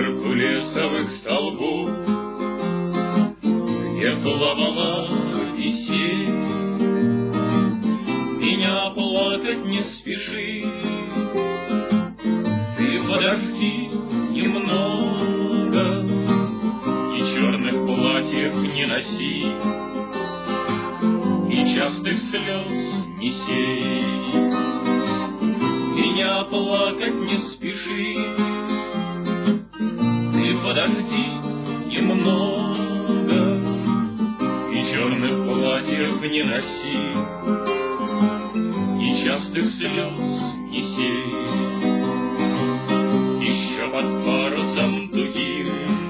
геркулесовых столбов, где плавала веселье. Меня плакать не спеши, ты подожди немного, и черных платьев не носи, и частых слез не сей. Меня плакать не спеши, ты подожди немного, и черных платьев не носи, и частых слез не сей. Еще под парусом тугим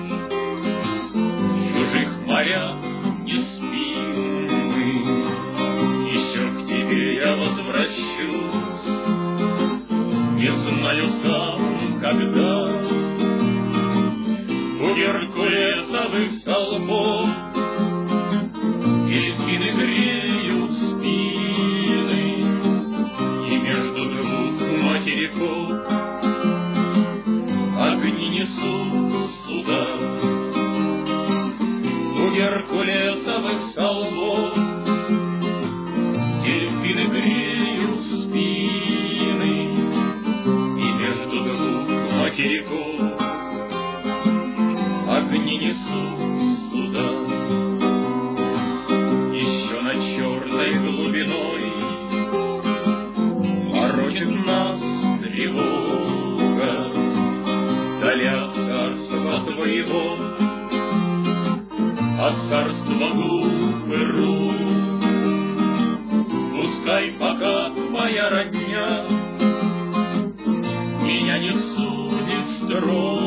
в чужих морях не спим мы, еще к тебе я возвращусь, не знаю сам когда. У геркулесовых столбов дельфины греют спины, и между двух материков огни несут суда. У геркулесовых столбов дельфины греют спины, и между двух материков огни несут суда. Еще над черной глубиной морочит нас тревога, вдаля от царства твоего, от царства губ и рук. Пускай пока твоя родня меня не судит строго,